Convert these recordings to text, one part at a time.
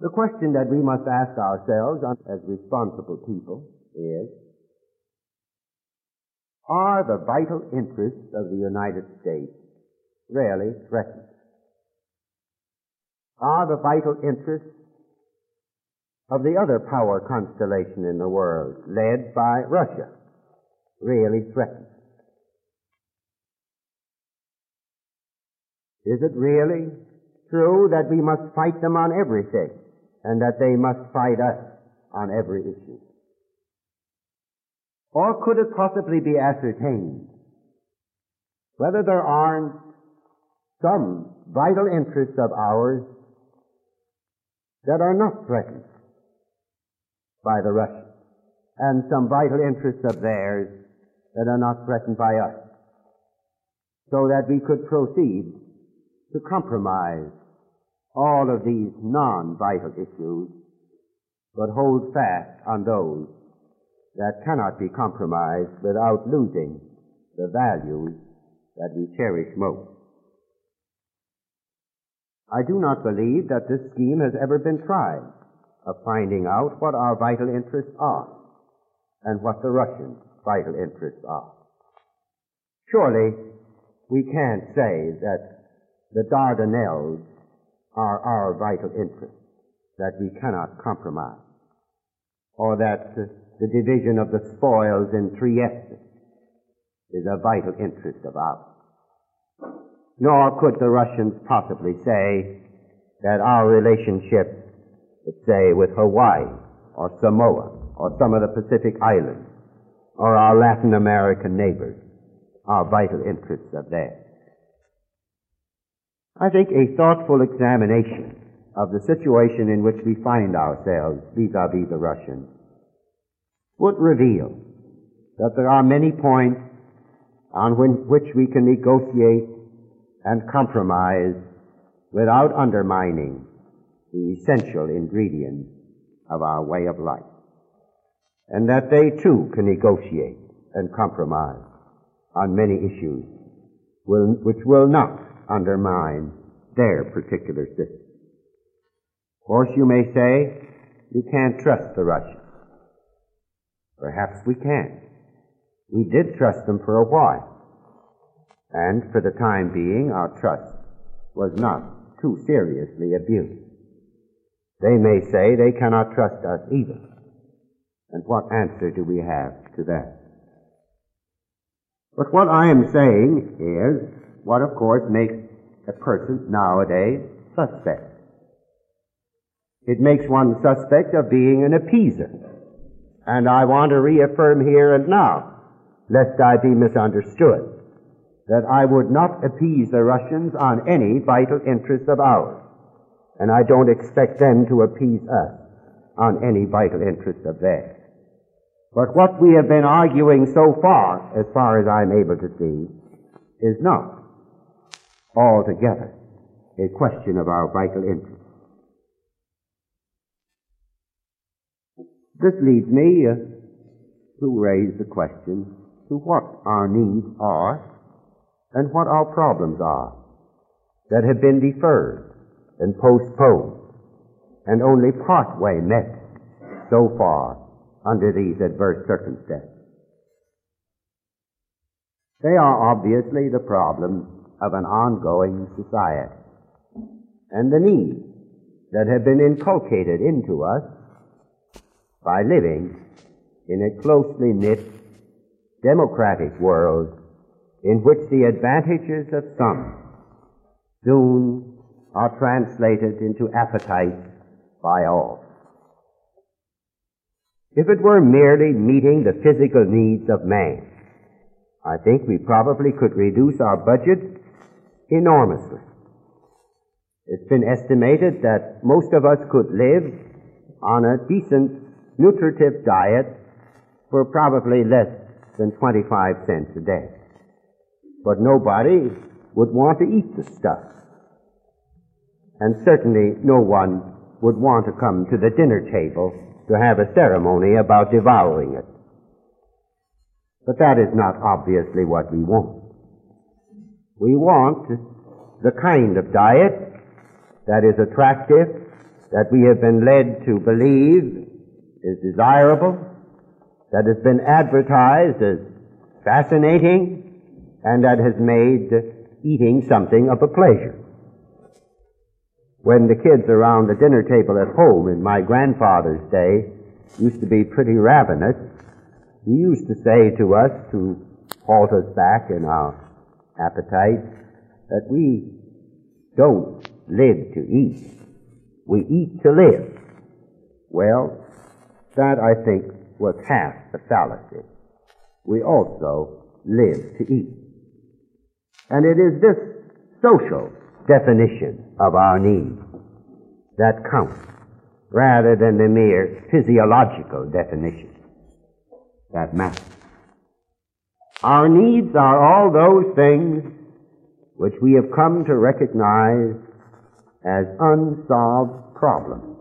The question that we must ask ourselves as responsible people is, are the vital interests of the United States really threatened? Are the vital interests of the other power constellation in the world, led by Russia, really threatened? Is it really true that we must fight them on everything, and that they must fight us on every issue? Or could it possibly be ascertained whether there aren't some vital interests of ours that are not threatened by the Russians, and some vital interests of theirs that are not threatened by us, so that we could proceed to compromise all of these non-vital issues, but hold fast on those that cannot be compromised without losing the values that we cherish most. I do not believe that this scheme has ever been tried of finding out what our vital interests are and what the Russian vital interests are. Surely we can't say that the Dardanelles are our vital interests that we cannot compromise, or that the division of the spoils in Trieste is a vital interest of ours. Nor could the Russians possibly say that our relationship, let's say, with Hawaii or Samoa or some of the Pacific Islands or our Latin American neighbors are vital interests of theirs. I think a thoughtful examination of the situation in which we find ourselves vis-à-vis the Russians would reveal that there are many points on which we can negotiate and compromise without undermining the essential ingredients of our way of life, and that they too can negotiate and compromise on many issues which will not undermine their particular system. Of course, you may say, you can't trust the Russians. Perhaps we can. We did trust them for a while, and for the time being our trust was not too seriously abused. They may say they cannot trust us either, and what answer do we have to that? But what I am saying is what, of course, makes a person nowadays suspect. It makes one suspect of being an appeaser. And I want to reaffirm here and now, lest I be misunderstood, that I would not appease the Russians on any vital interest of ours. And I don't expect them to appease us on any vital interest of theirs. But what we have been arguing so far as I'm able to see, is not altogether a question of our vital interest. This leads me to raise the question to what our needs are and what our problems are that have been deferred and postponed and only partway met so far under these adverse circumstances. They are obviously the problems of an ongoing society and the needs that have been inculcated into us by living in a closely knit, democratic world in which the advantages of some soon are translated into appetite by all. If it were merely meeting the physical needs of man, I think we probably could reduce our budget enormously. It's been estimated that most of us could live on a decent nutritive diet for probably less than 25 cents a day. But nobody would want to eat the stuff. And certainly no one would want to come to the dinner table to have a ceremony about devouring it. But that is not obviously what we want. We want the kind of diet that is attractive that we have been led to believe is desirable, that has been advertised as fascinating, and that has made eating something of a pleasure. When the kids around the dinner table at home in my grandfather's day used to be pretty ravenous, he used to say to us, to halt us back in our appetite, that we don't live to eat. We eat to live. Well, that, I think, was half the fallacy. We also live to eat. And it is this social definition of our needs that counts, rather than the mere physiological definition that matters. Our needs are all those things which we have come to recognize as unsolved problems.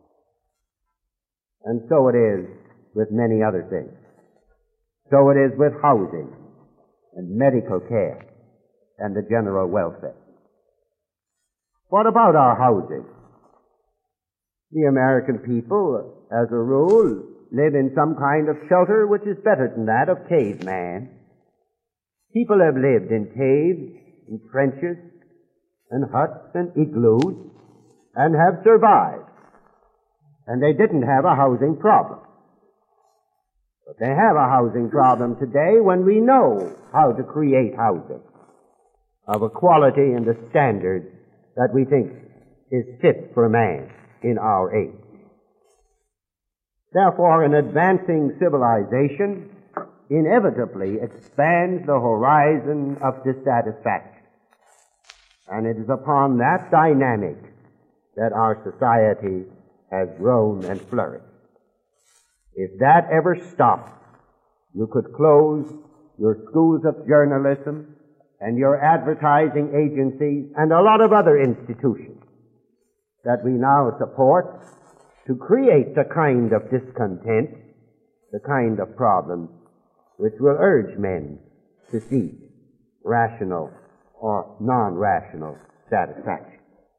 And so it is with many other things. So it is with housing and medical care and the general welfare. What about our housing? The American people, as a rule, live in some kind of shelter which is better than that of caveman. People have lived in caves, in trenches, and huts and igloos, and have survived. And they didn't have a housing problem. But they have a housing problem today when we know how to create housing of a quality and a standard that we think is fit for man in our age. Therefore, an advancing civilization inevitably expands the horizon of dissatisfaction. And it is upon that dynamic that our society has grown and flourished. If that ever stopped, you could close your schools of journalism and your advertising agencies and a lot of other institutions that we now support to create the kind of discontent, the kind of problems which will urge men to seek rational or non-rational satisfaction.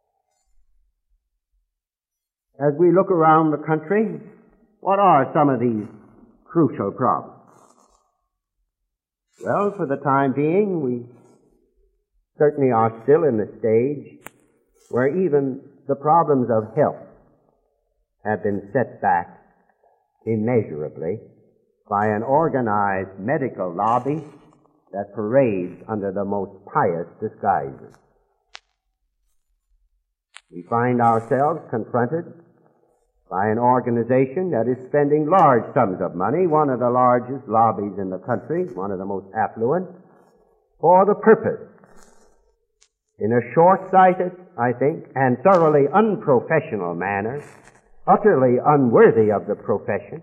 As we look around the country, what are some of these crucial problems? Well, for the time being, we certainly are still in the stage where even the problems of health have been set back immeasurably by an organized medical lobby that parades under the most pious disguises. We find ourselves confronted by an organization that is spending large sums of money, one of the largest lobbies in the country, one of the most affluent, for the purpose, in a short-sighted, I think, and thoroughly unprofessional manner, utterly unworthy of the profession,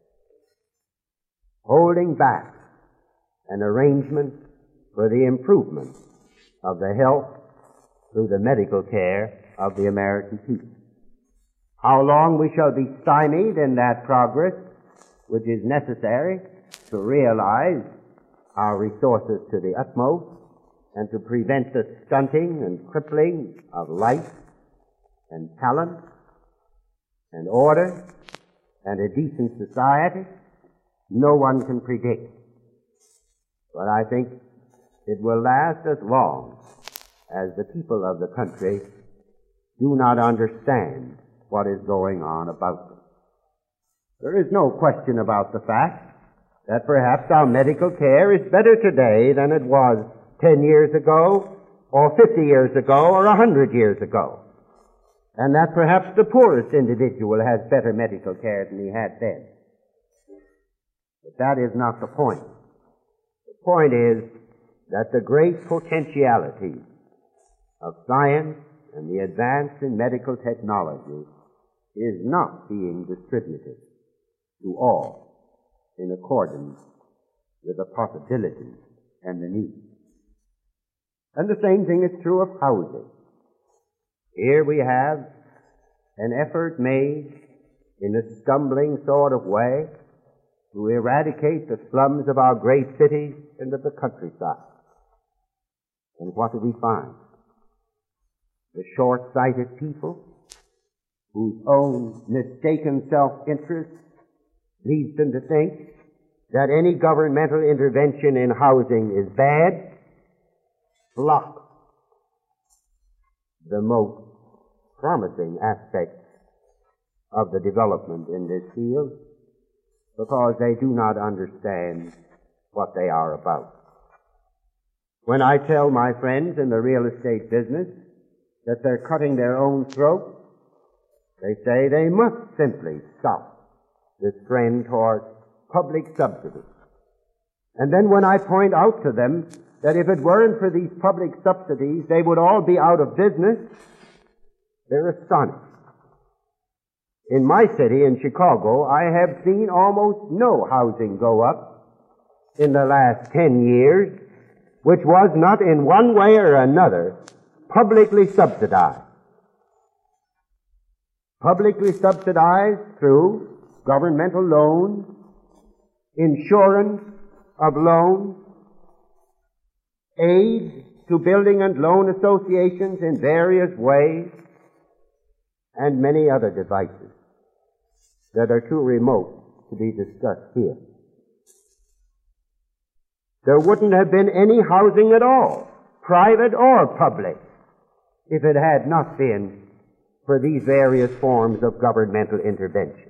holding back an arrangement for the improvement of the health through the medical care of the American people. How long we shall be stymied in that progress, which is necessary to realize our resources to the utmost and to prevent the stunting and crippling of life and talent and order and a decent society, no one can predict. But I think it will last as long as the people of the country do not understand what is going on about them. There is no question about the fact that perhaps our medical care is better today than it was 10 years ago, or 50 years ago, or 100 years ago. And that perhaps the poorest individual has better medical care than he had then. But that is not the point. The point is that the great potentiality of science and the advance in medical technology is not being distributed to all in accordance with the possibilities and the needs. And the same thing is true of housing. Here we have an effort made in a stumbling sort of way to eradicate the slums of our great cities into the countryside. And what do we find? The short-sighted people whose own mistaken self-interest leads them to think that any governmental intervention in housing is bad, block the most promising aspects of the development in this field because they do not understand what they are about. When I tell my friends in the real estate business that they're cutting their own throats, they say they must simply stop this trend toward public subsidy. And then when I point out to them that if it weren't for these public subsidies, they would all be out of business, they're astonished. In my city, in Chicago, I have seen almost no housing go up in the last 10 years, which was not in one way or another publicly subsidized. Publicly subsidized through governmental loans, insurance of loans, aid to building and loan associations in various ways, and many other devices that are too remote to be discussed here. There wouldn't have been any housing at all, private or public, if it had not been for these various forms of governmental intervention.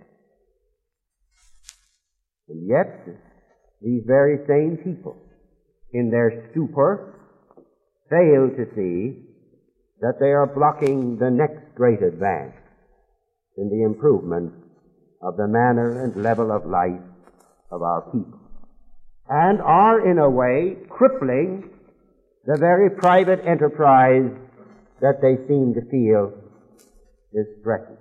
And yet, these very same people, in their stupor, fail to see that they are blocking the next great advance in the improvement of the manner and level of life of our people, and are, in a way, crippling the very private enterprise that they seem to feel is threatened.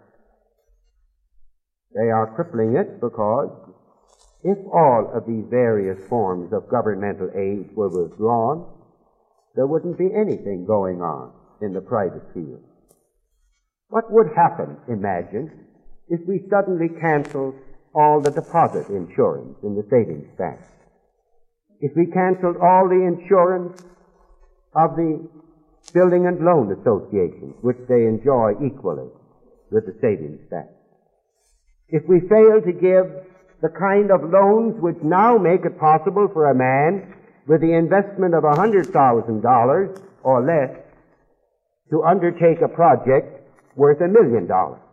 They are crippling it because if all of these various forms of governmental aid were withdrawn, there wouldn't be anything going on in the private field. What would happen, imagine, if we suddenly canceled all the deposit insurance in the savings bank? If we canceled all the insurance of the building and loan associations, which they enjoy equally with the savings bank? If we fail to give the kind of loans which now make it possible for a man with the investment of $100,000 or less to undertake a project worth $1 million.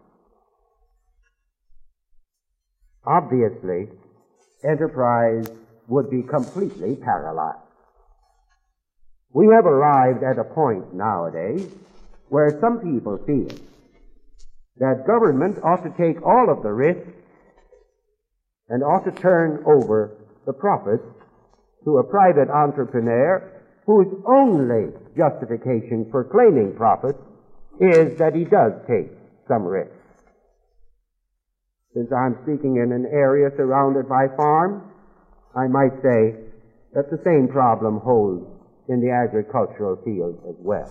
Obviously, enterprise would be completely paralyzed. We have arrived at a point nowadays where some people feel that government ought to take all of the risk and ought to turn over the profits to a private entrepreneur whose only justification for claiming profits is that he does take some risk. Since I'm speaking in an area surrounded by farms, I might say that the same problem holds in the agricultural field as well.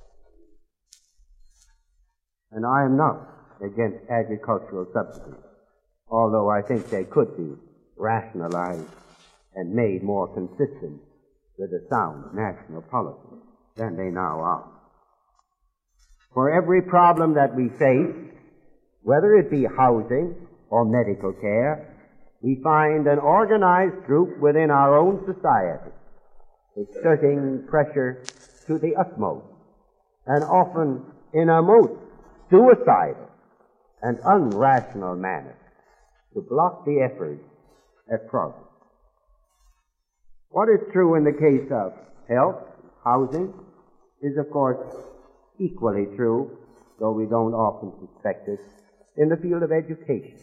And I am not against agricultural subsidies, although I think they could be rationalized and made more consistent with a sound national policy than they now are. For every problem that we face, whether it be housing or medical care, we find an organized group within our own society exerting pressure to the utmost, and often in a most suicidal and unrational manner, to block the efforts at progress. What is true in the case of health, housing, is of course equally true, though we don't often suspect it, in the field of education.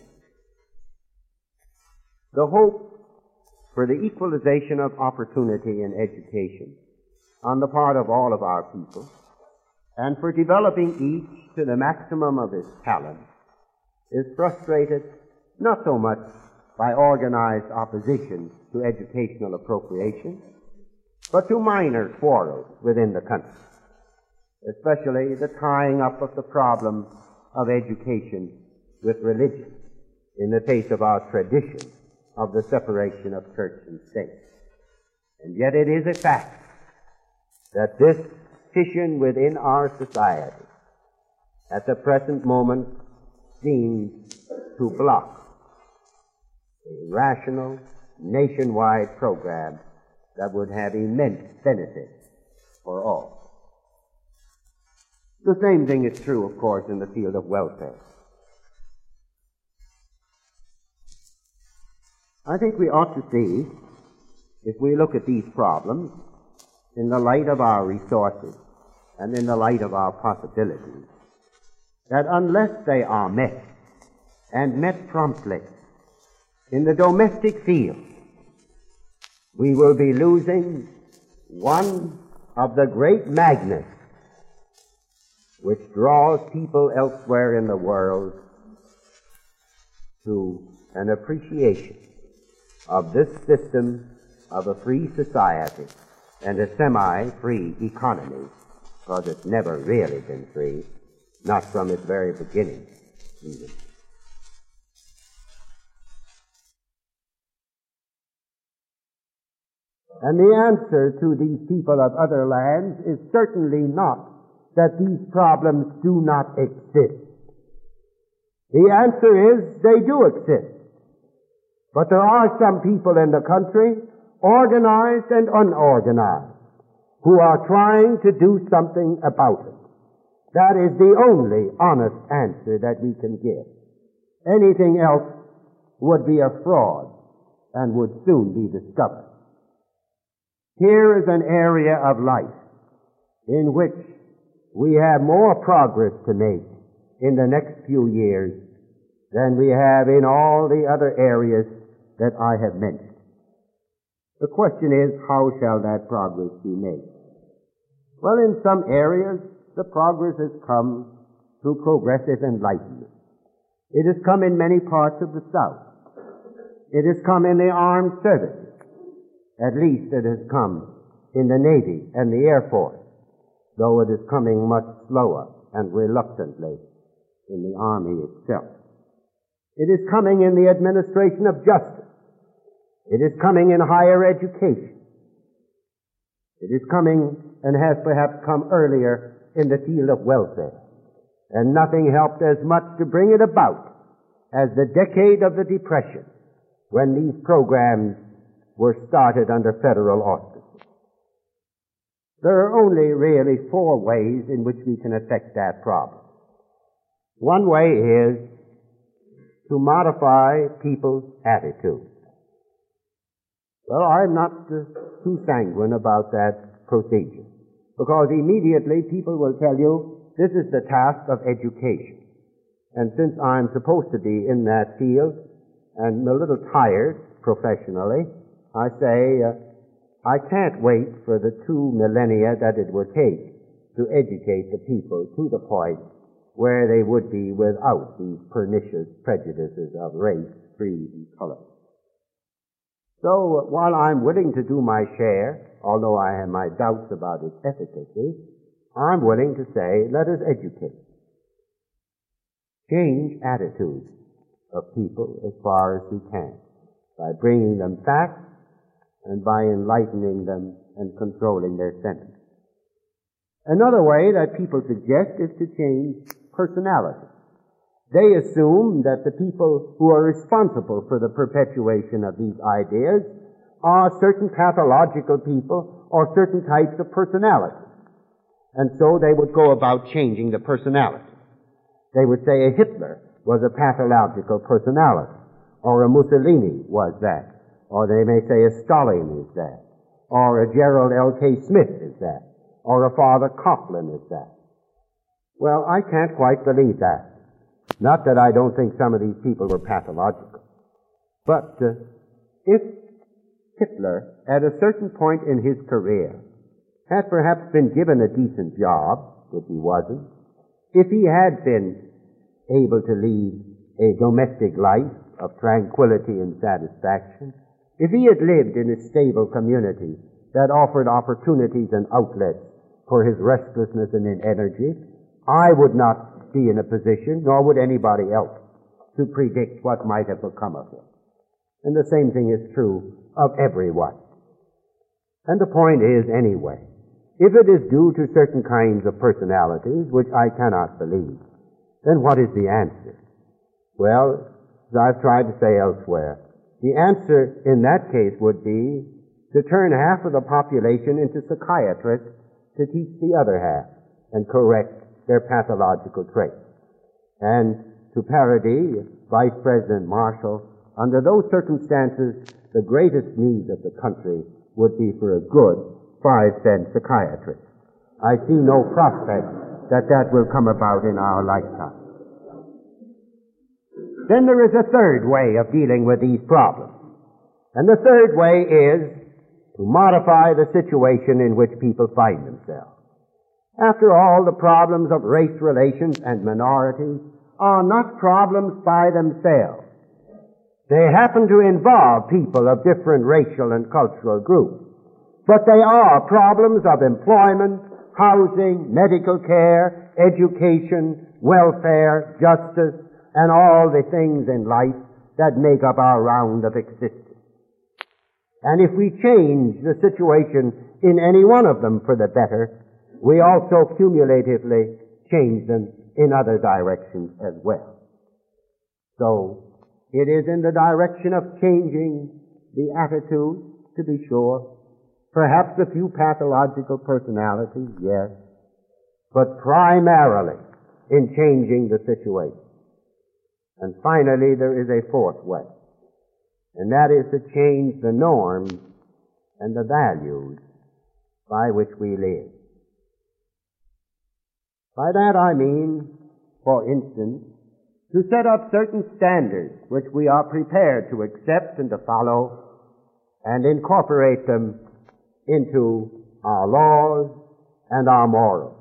The hope for the equalization of opportunity in education on the part of all of our people, and for developing each to the maximum of his talent, is frustrated not so much by organized opposition to educational appropriation, but to minor quarrels within the country, especially the tying up of the problem of education with religion in the face of our tradition of the separation of church and state. And yet it is a fact that this fission within our society at the present moment seems to block a rational, nationwide program that would have immense benefits for all. The same thing is true, of course, in the field of welfare. I think we ought to see, if we look at these problems in the light of our resources and in the light of our possibilities, that unless they are met, and met promptly, in the domestic field, we will be losing one of the great magnets which draws people elsewhere in the world to an appreciation of this system of a free society and a semi-free economy, because it's never really been free, not from its very beginning even. And the answer to these people of other lands is certainly not that these problems do not exist. The answer is they do exist. But there are some people in the country, organized and unorganized, who are trying to do something about it. That is the only honest answer that we can give. Anything else would be a fraud and would soon be discovered. Here is an area of life in which we have more progress to make in the next few years than we have in all the other areas that I have mentioned. The question is, how shall that progress be made? Well, in some areas, the progress has come through progressive enlightenment. It has come in many parts of the South. It has come in the armed services. At least it has come in the Navy and the Air Force, though it is coming much slower and reluctantly in the Army itself. It is coming in the administration of justice. It is coming in higher education. It is coming and has perhaps come earlier in the field of welfare. And nothing helped as much to bring it about as the decade of the Depression, when these programs were started under federal auspices. There are only really 4 ways in which we can affect that problem. One way is to modify people's attitudes. Well, I'm not too sanguine about that procedure, because immediately people will tell you this is the task of education. And since I'm supposed to be in that field and a little tired professionally, I say I can't wait for the 2 millennia that it would take to educate the people to the point where they would be without these pernicious prejudices of race, creed, and color. So while I'm willing to do my share, although I have my doubts about its efficacy, I'm willing to say, let us educate. Change attitudes of people as far as we can, by bringing them facts and by enlightening them and controlling their sentiments. Another way that people suggest is to change personality. They assume that the people who are responsible for the perpetuation of these ideas are certain pathological people or certain types of personality. And so they would go about changing the personality. They would say a Hitler was a pathological personality, or a Mussolini was that, or they may say a Stalin is that, or a Gerald L.K. Smith is that, or a Father Coughlin is that. Well, I can't quite believe that. Not that I don't think some of these people were pathological. But if Hitler, at a certain point in his career, had perhaps been given a decent job, which he wasn't, if he had been able to lead a domestic life of tranquility and satisfaction, if he had lived in a stable community that offered opportunities and outlets for his restlessness and energy, I would not be in a position, nor would anybody else, to predict what might have become of him. And the same thing is true of everyone. And the point is, anyway, if it is due to certain kinds of personalities, which I cannot believe, then what is the answer? Well, as I've tried to say elsewhere, the answer in that case would be to turn half of the population into psychiatrists to teach the other half and correct their pathological traits. And to parody Vice President Marshall, under those circumstances, the greatest need of the country would be for a good 5-cent psychiatrist. I see no prospect that that will come about in our lifetime. Then there is a third way of dealing with these problems. And the third way is to modify the situation in which people find themselves. After all, the problems of race relations and minorities are not problems by themselves. They happen to involve people of different racial and cultural groups. But they are problems of employment, housing, medical care, education, welfare, justice, and all the things in life that make up our round of existence. And if we change the situation in any one of them for the better, we also cumulatively change them in other directions as well. So, it is in the direction of changing the attitude, to be sure. Perhaps a few pathological personalities, yes. But primarily in changing the situation. And finally, there is a fourth way. And that is to change the norms and the values by which we live. By that I mean, for instance, to set up certain standards which we are prepared to accept and to follow and incorporate them into our laws and our morals.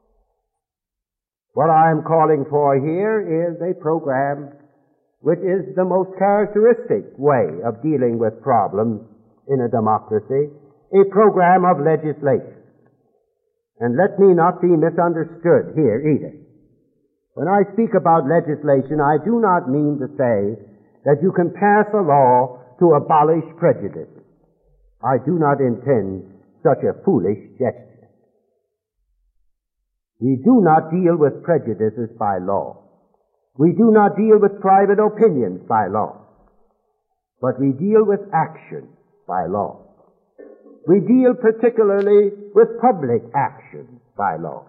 What I am calling for here is a program which is the most characteristic way of dealing with problems in a democracy, a program of legislation. And let me not be misunderstood here either. When I speak about legislation, I do not mean to say that you can pass a law to abolish prejudices. I do not intend such a foolish gesture. We do not deal with prejudices by law. We do not deal with private opinions by law. But we deal with action by law. We deal particularly with public action by law.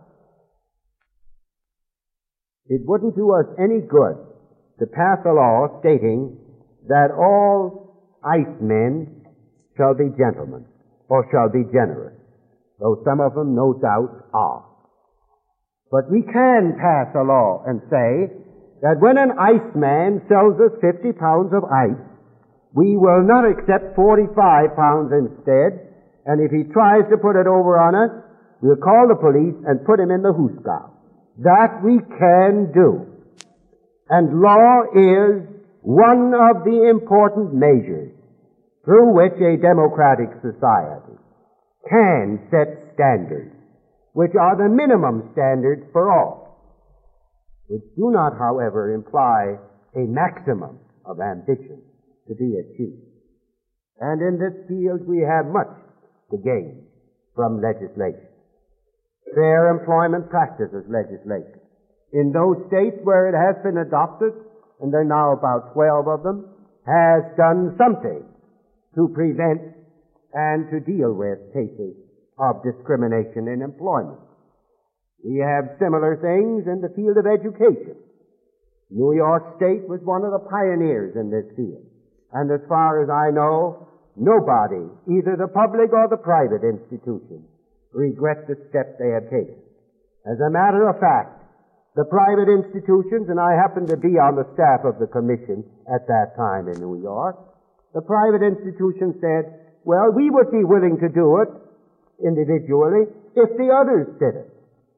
It wouldn't do us any good to pass a law stating that all icemen shall be gentlemen or shall be generous, though some of them no doubt are. But we can pass a law and say that when an iceman sells us 50 pounds of ice, we will not accept 45 pounds instead, and if he tries to put it over on us, we'll call the police and put him in the hoosegow. That we can do. And law is one of the important measures through which a democratic society can set standards, which are the minimum standards for all, which do not, however, imply a maximum of ambition to be achieved. And in this field we have much to gain from legislation. Fair employment practices legislation. In those states where it has been adopted, and there are now about 12 of them, has done something to prevent and to deal with cases of discrimination in employment. We have similar things in the field of education. New York State was one of the pioneers in this field. And as far as I know, nobody, either the public or the private institution, regret the step they have taken. As a matter of fact, the private institutions, and I happened to be on the staff of the commission at that time in New York, the private institutions said, well, we would be willing to do it individually if the others did it.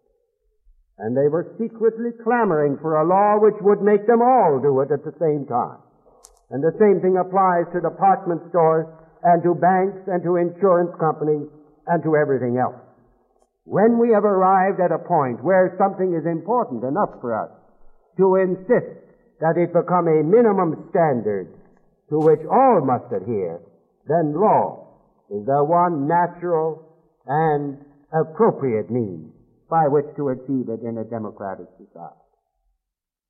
And they were secretly clamoring for a law which would make them all do it at the same time. And the same thing applies to department stores and to banks and to insurance companies and to everything else. When we have arrived at a point where something is important enough for us to insist that it become a minimum standard to which all must adhere, then law is the one natural and appropriate means by which to achieve it in a democratic society.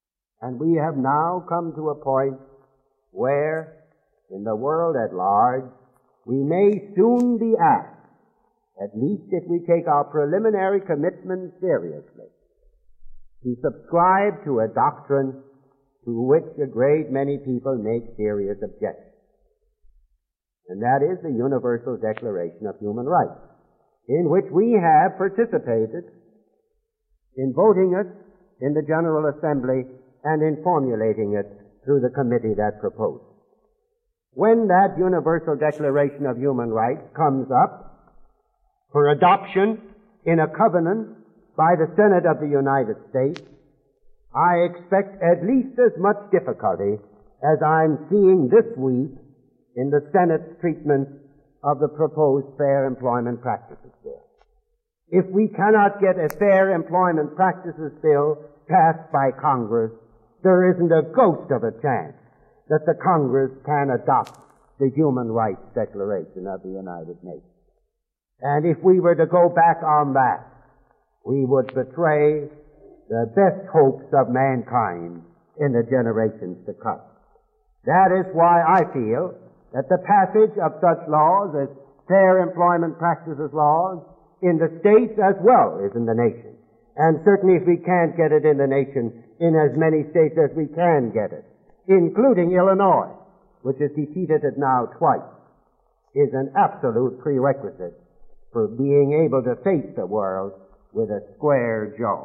And we have now come to a point where, in the world at large, we may soon be asked, at least if we take our preliminary commitment seriously, to subscribe to a doctrine to which a great many people make serious objections. And that is the Universal Declaration of Human Rights, in which we have participated in voting it in the General Assembly and in formulating it through the committee that proposed. When that Universal Declaration of Human Rights comes up for adoption in a covenant by the Senate of the United States, I expect at least as much difficulty as I'm seeing this week in the Senate's treatment of the proposed Fair Employment Practices Bill. If we cannot get a Fair Employment Practices Bill passed by Congress, there isn't a ghost of a chance that the Congress can adopt the Human Rights Declaration of the United Nations. And if we were to go back on that, we would betray the best hopes of mankind in the generations to come. That is why I feel that the passage of such laws as Fair Employment Practices laws in the states as well as in the nation, and certainly if we can't get it in the nation, in as many states as we can get it, including Illinois, which has defeated it now twice, is an absolute prerequisite for being able to face the world with a square jaw.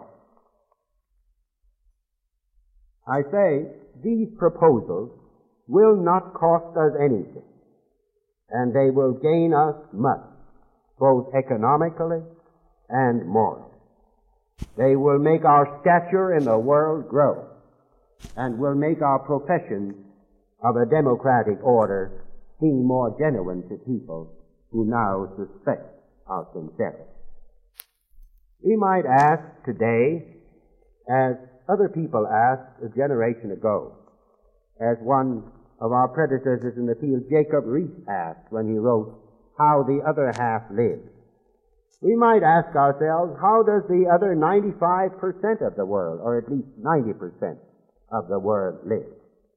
I say these proposals will not cost us anything, and they will gain us much, both economically and morally. They will make our stature in the world grow, and will make our profession of a democratic order seem more genuine to people who now suspect our sincerity. We might ask today, as other people asked a generation ago, as one of our predecessors in the field, Jacob Riis, asked when he wrote, "How the Other Half Lives." We might ask ourselves, how does the other 95% of the world, or at least 90% of the world, live?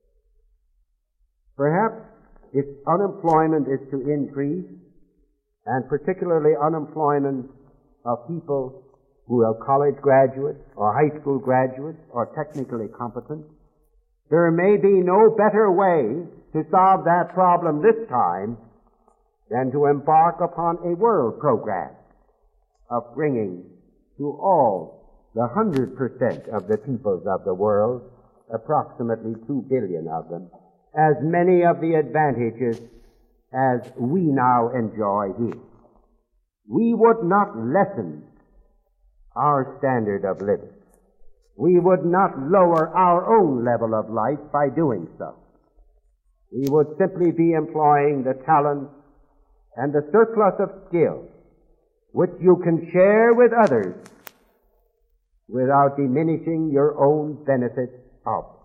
Perhaps if unemployment is to increase, and particularly unemployment of people who are college graduates or high school graduates or technically competent, there may be no better way to solve that problem this time than to embark upon a world program of bringing to all the 100% of the peoples of the world, approximately 2 billion of them, as many of the advantages as we now enjoy here. We would not lessen our standard of living. We would not lower our own level of life by doing so. We would simply be employing the talent and the surplus of skill which you can share with others without diminishing your own benefits of it.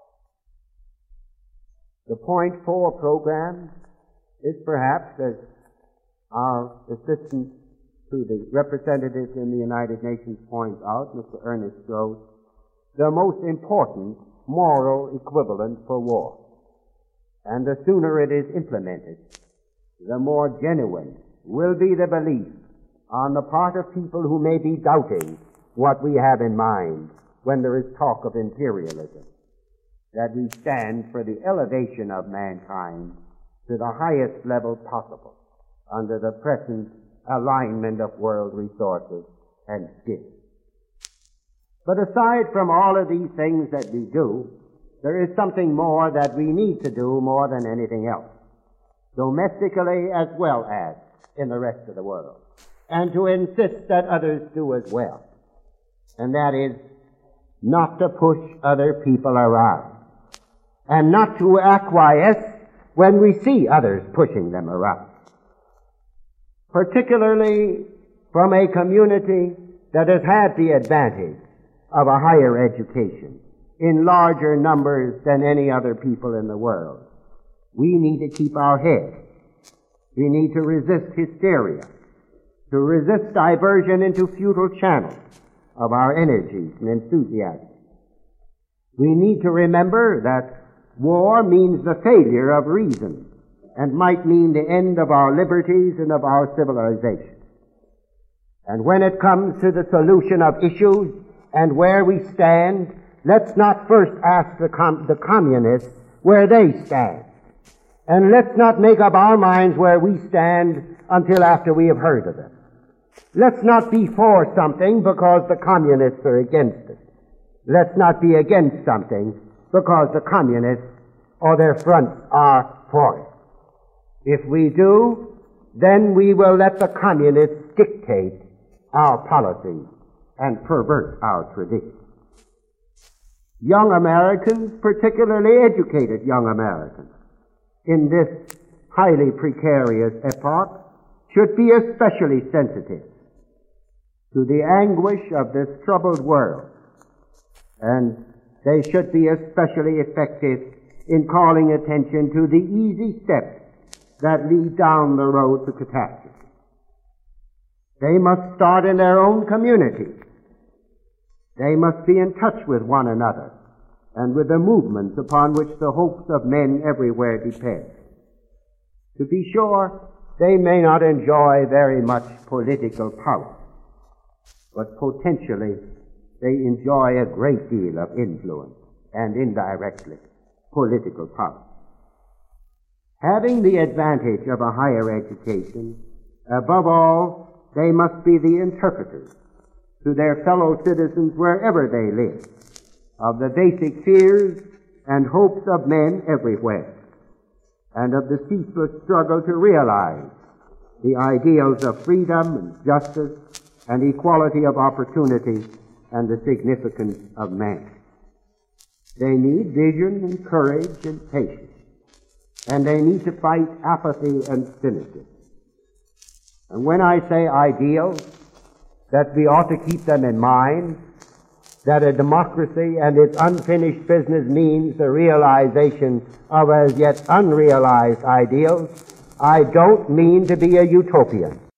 The Point 4 program is perhaps, as our assistant to the representatives in the United Nations points out, Mr. Ernest Gross, the most important moral equivalent for war. And the sooner it is implemented, the more genuine will be the belief on the part of people who may be doubting what we have in mind when there is talk of imperialism, that we stand for the elevation of mankind to the highest level possible under the present alignment of world resources and skill. But aside from all of these things that we do, there is something more that we need to do more than anything else, domestically as well as in the rest of the world, and to insist that others do as well. And that is not to push other people around, and not to acquiesce when we see others pushing them around. Particularly from a community that has had the advantage of a higher education in larger numbers than any other people in the world. We need to keep our head. We need to resist hysteria, to resist diversion into futile channels of our energies and enthusiasm. We need to remember that war means the failure of reason and might mean the end of our liberties and of our civilization. And when it comes to the solution of issues and where we stand, let's not first ask the communists where they stand. And let's not make up our minds where we stand until after we have heard of it. Let's not be for something because the communists are against it. Let's not be against something because the communists or their fronts are for it. If we do, then we will let the communists dictate our policies and pervert our traditions. Young Americans, particularly educated young Americans, in this highly precarious epoch, should be especially sensitive to the anguish of this troubled world, and they should be especially effective in calling attention to the easy steps that lead down the road to catastrophe. They must start in their own communities. They must be in touch with one another and with the movements upon which the hopes of men everywhere depend. To be sure, they may not enjoy very much political power, but potentially they enjoy a great deal of influence and indirectly political power. Having the advantage of a higher education, above all, they must be the interpreters to their fellow citizens wherever they live of the basic fears and hopes of men everywhere, and of the ceaseless struggle to realize the ideals of freedom and justice and equality of opportunity and the significance of man. They need vision and courage and patience, and they need to fight apathy and cynicism. And when I say ideals, that we ought to keep them in mind, that a democracy and its unfinished business means the realization of as yet unrealized ideals, I don't mean to be a utopian.